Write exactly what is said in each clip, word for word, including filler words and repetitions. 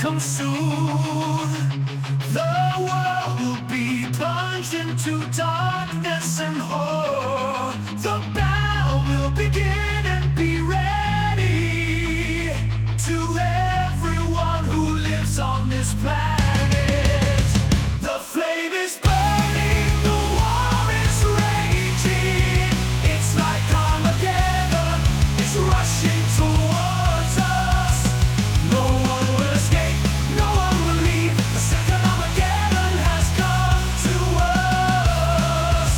come soon. The world will be plunged into darkness and horror. The battle will begin, and be ready. To everyone who lives on this planet, the flame is burning, the war is raging. It's like Armageddon, it's rushing towards us. No one will escape, no one will leave. The second Armageddon has come to us.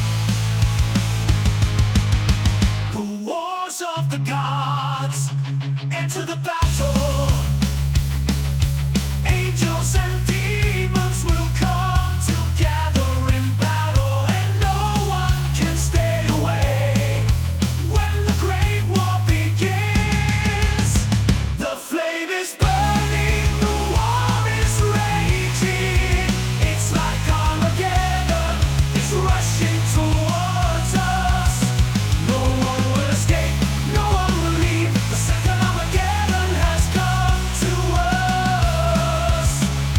The wars of the gods enter the battle. Angels and demons will come together in battle, and no one can stay away. When the great war begins, the flame is burning, the war is raging. It's like Armageddon, it's rushing towards us. No one will escape, no one will leave. The second Armageddon has come to us.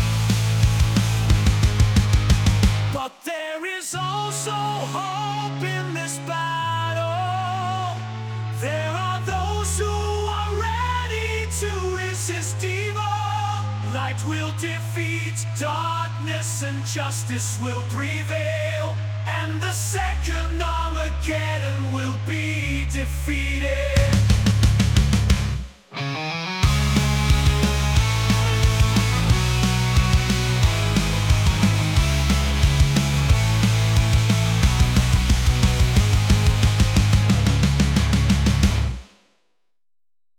But there is also hope in this battle. There are those who are ready to resist evil. Light will defeat darkness, and justice will prevail. And the second Armageddon will be defeated.